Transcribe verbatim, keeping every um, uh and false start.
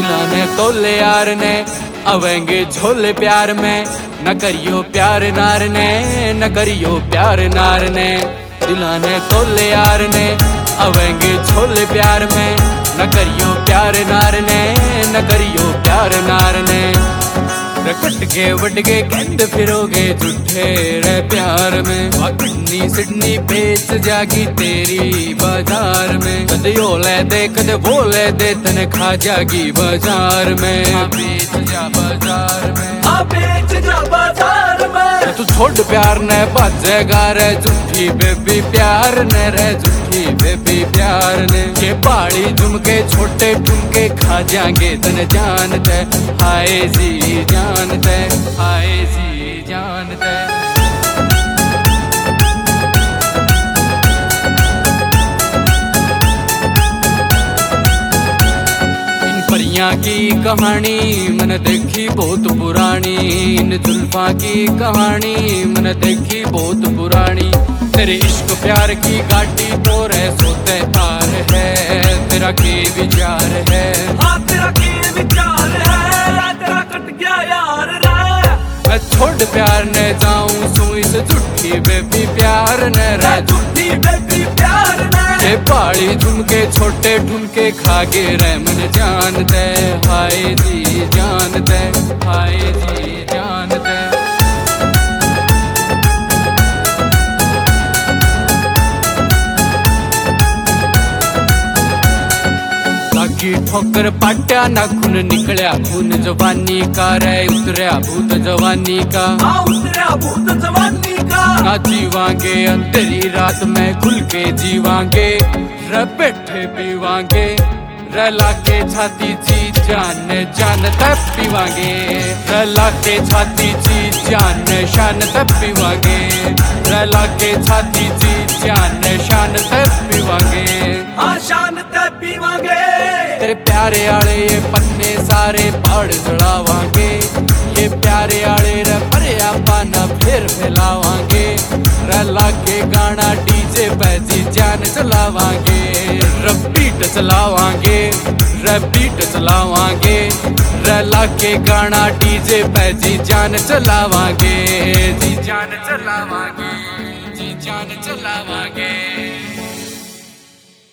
दिलाने तोले यार ने आवेंगे झोले प्यार में, न करियो प्यार नार ने, न करियो प्यार नार ने। दिलाने तोले यार ने आवेंगे झोले प्यार में, न करियो प्यार नार ने, न करियो प्यार नार ने। कट के वट के कहते फिरोगे झूठे रे प्यार में, किडनी सिडनी बेच जागी तेरी बाजार में। कद यो ले दे कद वो ले दे तने खा जागी बाजार में। आ बेच जा बाजार में, आ बेच जा बाजार में। तू छोड़ प्यार ने बाजेगा रे झूठी बेबी प्यार ने, रे झूठी बेबी प्यार ने। ये पहाड़ी झुमके छोटे ठुमके खा जाएंगे तने जानते, हाय जी जानते, हाय जी जानते। परियां की कहानी मैंने देखी बहुत पुरानी, इन जुल्फा की कहानी मैंने देखी बहुत पुरानी। तेरे इश्क प्यार की गाड़ी तो रे सोते तार है, तेरा की विचार है, हाँ तेरा की विचार है, तेरा कट गया यार रे। मैं छोड़ प्यार ने जाऊं सू इस झूठी बेबी प्यार ने, रे झूठी बेबी प्यार ने। ये पहाड़ी झुमके छोटे ठुमके खागे रे मन जानते, हाय जी जानते, हाय जी जानते। बाकी ठोकर पाट्या ना खून निकलिया खून जवानी का रे, उतरिया भूत जवानी का, हाँ उतरिया भूत जवानी का। ना जीवांगे अंधेरी रात में खुल के जीवांगे, रे बैठे पीवांगे, रे लाके छाती ची जान जान तब पीवांगे, रे लाके छाती ची जान शान तब पीवांगे, रे लाके छाती ची जान शान तब पीवांगे, हाँ शान तब पीवांगे। तेरे प्यारे आले ये पन्ने सारे पहाड़ चढ़ावांगे, ये प्यारे आले रे परे पाना फिर फैलावांगे, रे लाके गाना डीजे पे जी जान चलावांगे, रबीट चलावांगे, रबीट चलावांगे, रे लाके गाना डीजे पे जी जान चलावांगे, जी जान चलावांगे, जी जान चलावांगे।